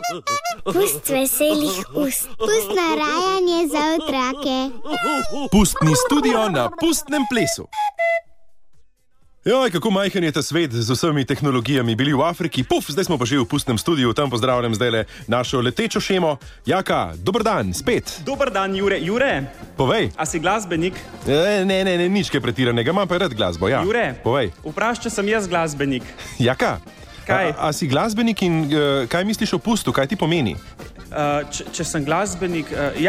Pust veselih ust. Pustno rajanje za otroke. Pustni studio na pustnem plesu. Joj, kako majhen je ta svet z vsemi tehnologijami. Bili v Afriki, zdaj smo pa že v pustnem studiu, tam pozdravljam zdajle našo letečo šemo. Jaka, dober dan, spet. Dober dan, Jure. Jure, povej. A si glasbenik? Ne, nič kaj pretiranega, imam pa rad glasbo, ja. Jure, povej. Vpraš, če sem jaz glasbenik. Jaka? Kaj? A si glasbenik in kaj misliš o pustu, kaj ti pomeni? Če sem glasbenik,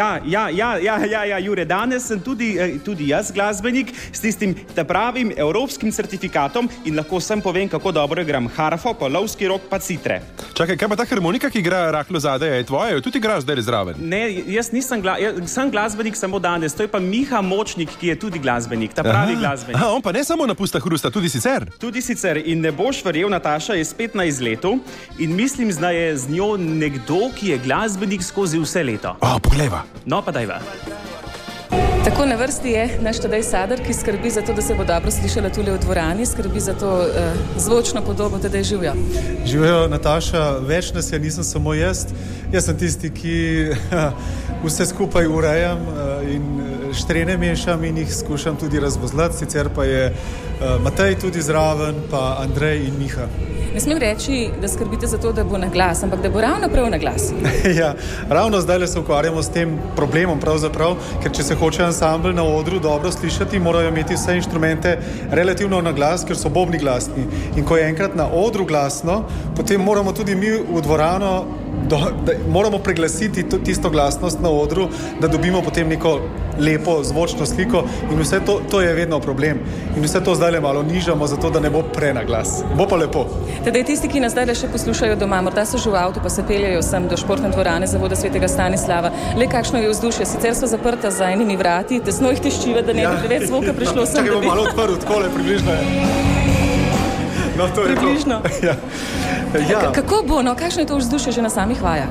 Jure, danes sem tudi jaz glasbenik s tistim pravim evropskim certifikatom in lahko sem povem, kako dobro igram harfo, pa lovski rok, pa citre. Čakaj, kaj pa ta harmonika, ki igra rahlo zadaj, je tvoja? Tudi igraš zdaj zraven? Ne, jaz nisem sem glasbenik samo danes, to je pa Miha Močnik, ki je tudi glasbenik, ta pravi glasbenik. On pa ne samo na pusta hrusta, tudi sicer? Tudi sicer in ne boš verjel, Nataša je spet na izletu in mislim, da je z njo nekdo, ki je glasbenik skozi vse leto. Poglejva. No, pa dajva. Tako na vrsti je naš Tadej Sadar, ki skrbi za to, da se bo dobro slišala tule v dvorani, skrbi za to zvočno podobo. Tadej, živijo. Živijo, Nataša, več nas je, nisem samo jaz. Jaz sem tisti, ki vse skupaj urejam in štrene mešam in jih skušam tudi razvozlati. Sicer pa je Matej tudi zraven, pa Andrej in Miha. Ne smem reči, da skrbite za to, da bo na glas, ampak da bo ravno prav na glas. Ja, ravno zdaj se ukvarjamo s tem problemom pravzaprav, ker če se hoče ansambl na odru dobro slišati, morajo imeti vse inštrumente relativno na glas, ker so bobni glasni. In ko je enkrat na odru glasno, potem moramo tudi mi v dvorano moramo preglasiti tisto glasnost na odru, da dobimo potem neko lepo zvočno sliko in vse to je vedno problem. In vse to zdaj malo nižamo, zato da ne bo prenaglas. Bo pa lepo. Tadej, tisti, ki nas zdaj še poslušajo doma, morda so že v avtu, pa se peljajo sem do športne dvorane Zavoda Svetega Stanislava. Le kakšno je vzdušje? Sicer so zaprta za enimi vrati, tesno jih tiščive, da ne bi preveč zvoka prišlo sem. Čakaj, bom malo odprl, takole, približno je. No, to je približno. Ja. Kako bo, kakšno je to vzdušje že na samih vajah?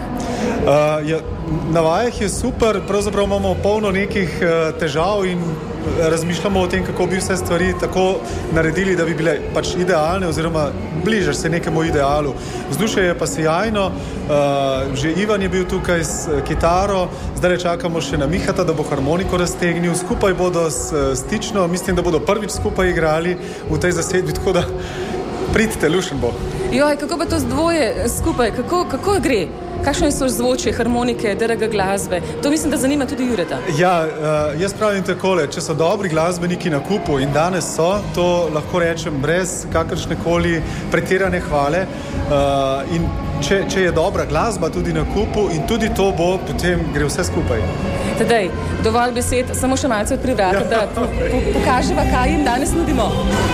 Na vajah je super, pravzaprav imamo polno nekih težav in razmišljamo o tem, kako bi vse stvari tako naredili, da bi bile pač idealne oziroma bližaš se nekemu idealu. Vzdušje je pa sjajno, že Ivan je bil tukaj s kitaro, zdaj čakamo še na Mihata, da bo harmoniko raztegnil, skupaj bodo s Tično, mislim, da bodo prvič skupaj igrali v tej zasedbi, tako da pridite, lušen bo. Joj, kako pa to dvoje skupaj, kako gre? Kakšno je zvočje, harmonike, DRG glasbe? To mislim, da zanima tudi Jureta. Ja, jaz pravim takole, če so dobri glasbeniki na kupu in danes so, to lahko rečem brez kakršnekoli pretirane hvale. In če je dobra glasba tudi na kupu in tudi to bo, potem gre vse skupaj. Tadej, dovolj besed, samo še malce odpri vrata, da pokaževa, kaj jim danes nudimo.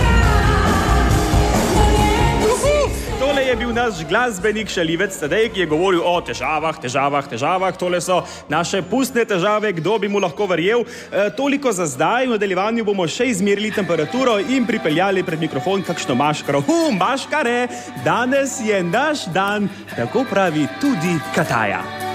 Tole je bil naš glasbenik šalivec Tadej, ki je govoril o težavah. Tole so naše pustne težave, kdo bi mu lahko verjel. Toliko za zdaj, v nadaljevanju bomo še izmerili temperaturo in pripeljali pred mikrofon kakšno maškaro. Maškare, danes je naš dan, tako pravi tudi Kataja.